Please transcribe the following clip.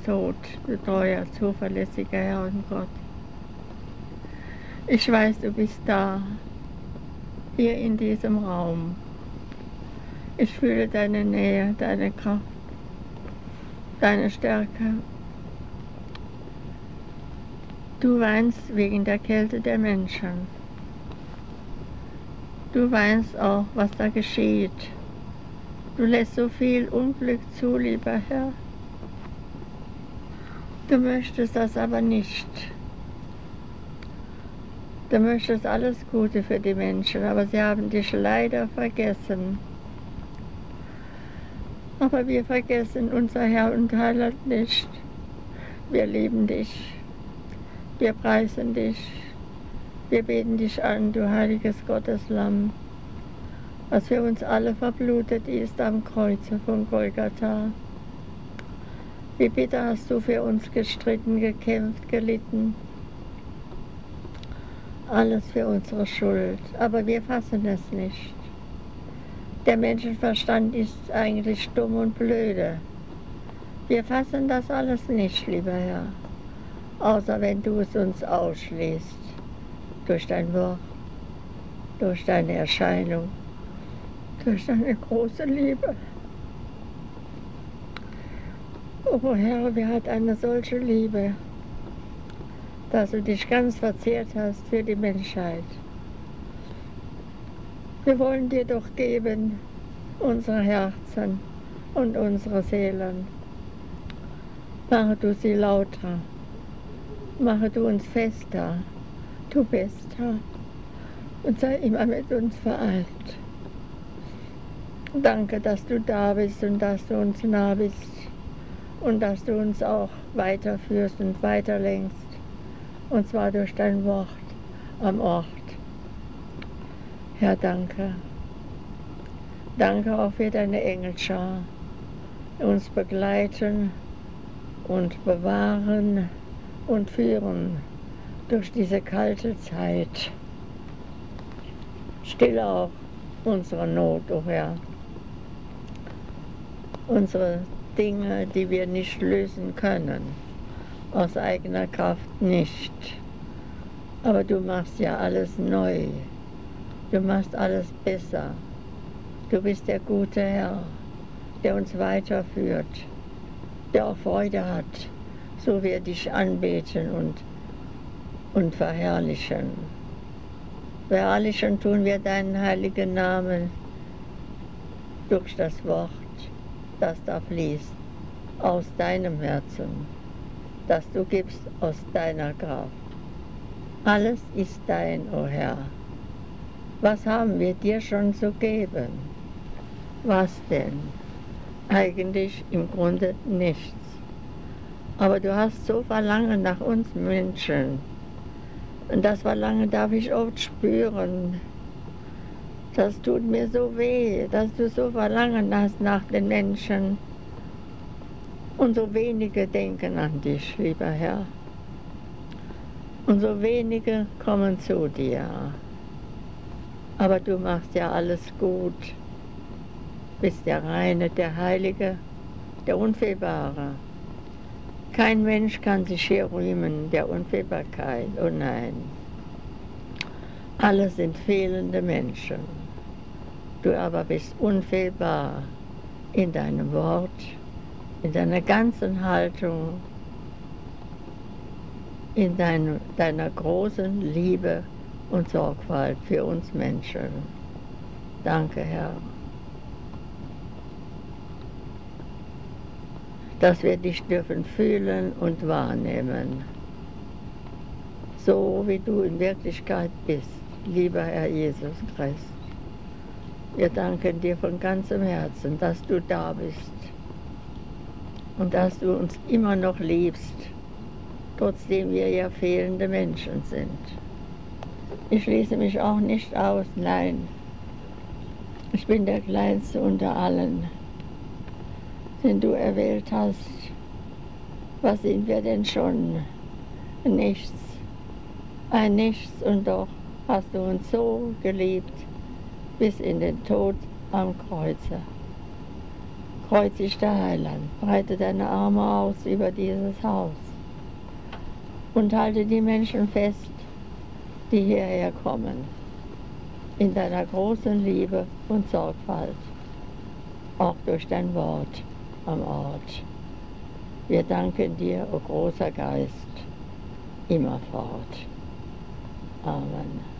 Tod, du treuer, zuverlässiger Herr und Gott. Ich weiß, du bist da, hier in diesem Raum. Ich fühle deine Nähe, deine Kraft, deine Stärke. Du weinst wegen der Kälte der Menschen. Du weinst auch, was da geschieht. Du lässt so viel Unglück zu, lieber Herr. Du möchtest das aber nicht. Du möchtest alles Gute für die Menschen, aber sie haben dich leider vergessen. Aber wir vergessen unser Herr und Heiland nicht. Wir lieben dich. Wir preisen dich. Wir beten dich an, du heiliges Gotteslamm, was für uns alle verblutet ist am Kreuze von Golgatha. Wie bitter hast du für uns gestritten, gekämpft, gelitten. Alles für unsere Schuld, aber wir fassen es nicht. Der Menschenverstand ist eigentlich dumm und blöde. Wir fassen das alles nicht, lieber Herr, außer wenn du es uns ausschließt. Durch dein Wort, durch deine Erscheinung, durch deine große Liebe. Oh Herr, wer hat eine solche Liebe, dass du dich ganz verzehrt hast für die Menschheit. Wir wollen dir doch geben unsere Herzen und unsere Seelen. Mache du sie lauter, mache du uns fester, du bist da und sei immer mit uns vereint. Danke, dass du da bist und dass du uns nah bist und dass du uns auch weiterführst und weiterlenkst, und zwar durch dein Wort am Ort. Herr, danke. Danke auch für deine Engelschar, die uns begleiten und bewahren und führen durch diese kalte Zeit. Stille auch unsere Not, o Herr. Unsere Dinge, die wir nicht lösen können, aus eigener Kraft nicht. Aber du machst ja alles neu. Du machst alles besser. Du bist der gute Herr, der uns weiterführt, der auch Freude hat, so wir dich anbeten und verherrlichen. Verherrlichen tun wir deinen heiligen Namen durch das Wort, das da fließt, aus deinem Herzen, das du gibst aus deiner Kraft. Alles ist dein, o Herr. Was haben wir dir schon zu geben? Was denn? Eigentlich im Grunde nichts. Aber du hast so Verlangen nach uns Menschen. Und das Verlangen darf ich oft spüren. Das tut mir so weh, dass du so Verlangen hast nach den Menschen. Und so wenige denken an dich, lieber Herr. Und so wenige kommen zu dir. Aber du machst ja alles gut. Bist der Reine, der Heilige, der Unfehlbare. Kein Mensch kann sich hier rühmen der Unfehlbarkeit, oh nein. Alle sind fehlende Menschen. Du aber bist unfehlbar in deinem Wort, in deiner ganzen Haltung, in deiner großen Liebe und Sorgfalt für uns Menschen. Danke, Herr, dass wir dich dürfen fühlen und wahrnehmen, so wie du in Wirklichkeit bist, lieber Herr Jesus Christ. Wir danken dir von ganzem Herzen, dass du da bist und dass du uns immer noch liebst, trotzdem wir ja fehlende Menschen sind. Ich schließe mich auch nicht aus, nein. Ich bin der Kleinste unter allen, den du erwählt hast. Was sind wir denn schon? Nichts. Ein Nichts, und doch hast du uns so geliebt bis in den Tod am Kreuze. Kreuzig der Heiland, breite deine Arme aus über dieses Haus und halte die Menschen fest, die hierher kommen, in deiner großen Liebe und Sorgfalt, auch durch dein Wort am Ort. Wir danken dir, o großer Geist, immerfort. Amen.